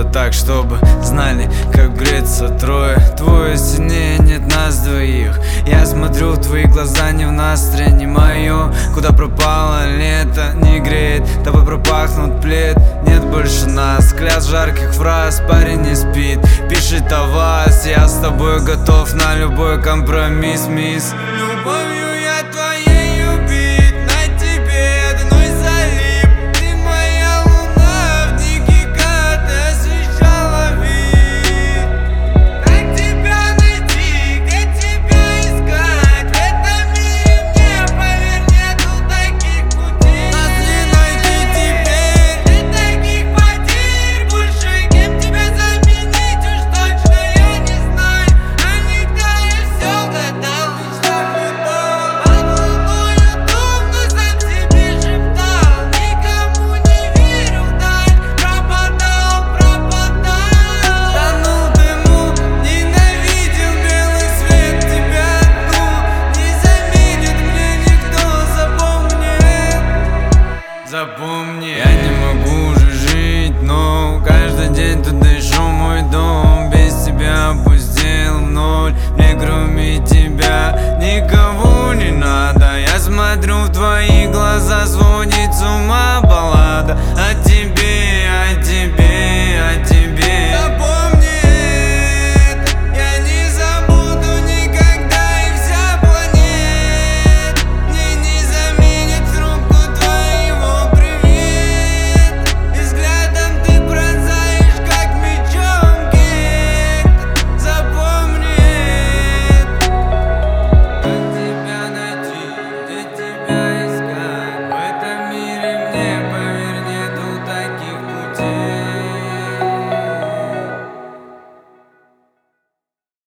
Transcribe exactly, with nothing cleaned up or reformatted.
так, чтобы знали, как греться трое. Твое сильнее, нет нас двоих. Я смотрю в твои глаза, не в настроение мое. Куда пропало лето, не греет, тобой пропахнут плед. Нет больше нас, клятв жарких фраз, парень не спит, пишет о вас. Я с тобой готов на любой компромисс, мисс. Любовью я твоей убит, на тебе одной залип. Ты моя луна, в дикий гад освещала вид. Как тебя найти, где тебя искать? В этом мире мне, поверь, нету таких путей. Нас не найти теперь, нет таких потерь. Больше кем тебя заменить, уж точно я не знаю. А никто я все гадал, лишь так любовь. Под луною думно сам себе шептал. Никому не верил, даль пропадал, пропадал. Тонул в дыму, ненавидел белый свет. Тебя одну не заменит мне никто, запомни. Запомни.